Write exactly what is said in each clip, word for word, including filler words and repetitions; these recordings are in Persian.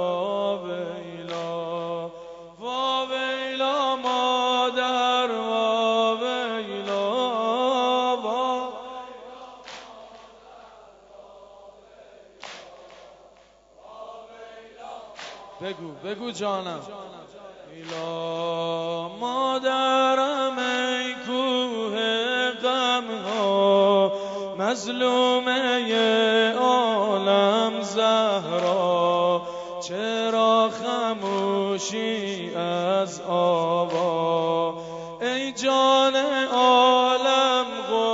وا ویلا وا ویلا مادر وا ویلا وا بگو بگو جانم ویلا مادرم ای کوه غم ها مظلومه عالم زهرا چرا خموشی از آوا ای جان عالم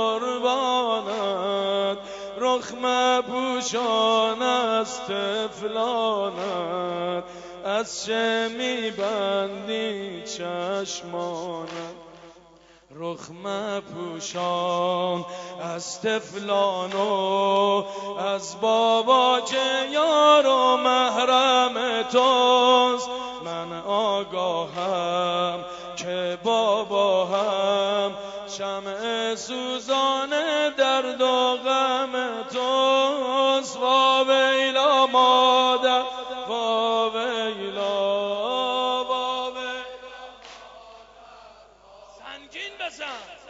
قربانت رخ مپوشان از طفلانت از چه میبندی چشمانت رخ مپوشان از طفلان و از بابا که یار و محرم توست من آگاهم که بابا هم شمع سوزان درد و غم توست وا ویلا مادر وا ویلا وا ویلا سنگین بزن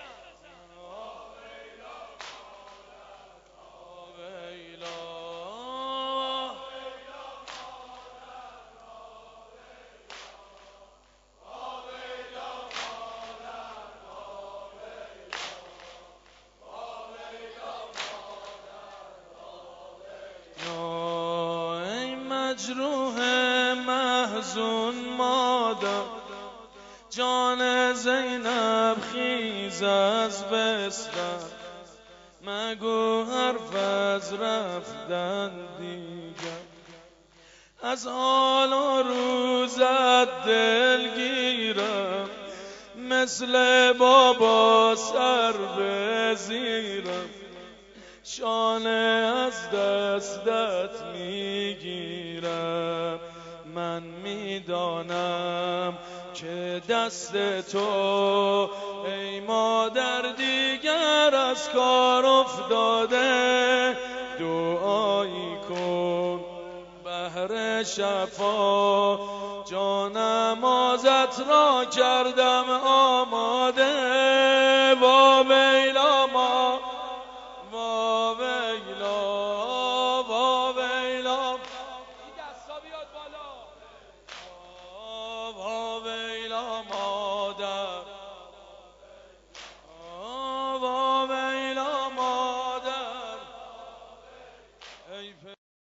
مجروح محزون مادر جان زینب خیز از بستر مگو حرف از رفتن دیگر از حال و روزت دلگیرم مثل بابا سر به زیرم شانه از دستت میگیرم من میدانم که دست تو ای مادر دیگر از کار افتاده دعایی کن بهر شفا جانم آزت را کردم آماده وا ویلا ما وا ویلا وا ویلا دستا بیاد بالا وا ویلا مادر وا